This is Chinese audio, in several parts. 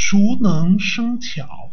熟能生巧。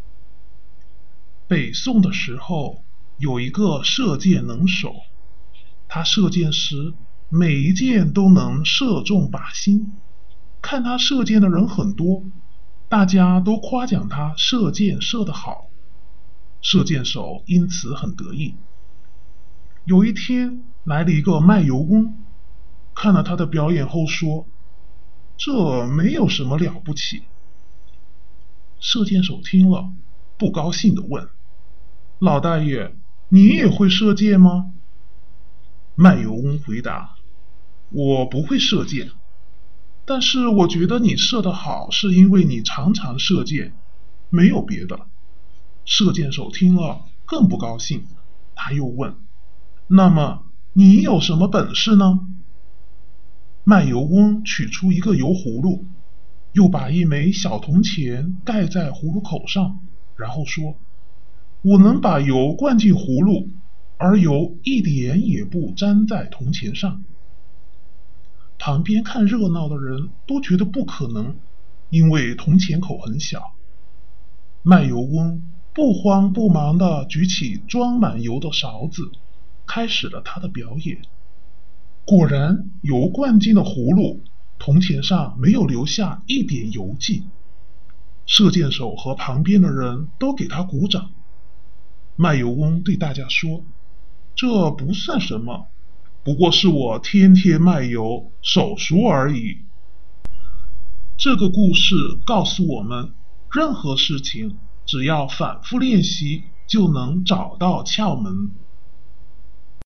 北宋的时候，有一个射箭能手，他射箭时每一箭都能射中靶心。看他射箭的人很多，大家都夸奖他射箭射得好，射箭手因此很得意。有一天来了一个卖油翁，看了他的表演后说：“这没有什么了不起。”射箭手听了，不高兴地问：“老大爷，你也会射箭吗？”卖油翁回答：“我不会射箭，但是我觉得你射得好，是因为你常常射箭，没有别的。”射箭手听了更不高兴，他又问：“那么你有什么本事呢？”卖油翁取出一个油葫芦，又把一枚小铜钱盖在葫芦口上，然后说：“我能把油灌进葫芦，而油一点也不沾在铜钱上。”旁边看热闹的人都觉得不可能，因为铜钱口很小。卖油翁不慌不忙地举起装满油的勺子，开始了他的表演。果然，油灌进了葫芦，铜钱上没有留下一点油迹。射箭手和旁边的人都给他鼓掌。卖油翁对大家说：“这不算什么，不过是我天天卖油，手熟而已。”这个故事告诉我们，任何事情只要反复练习，就能找到窍门。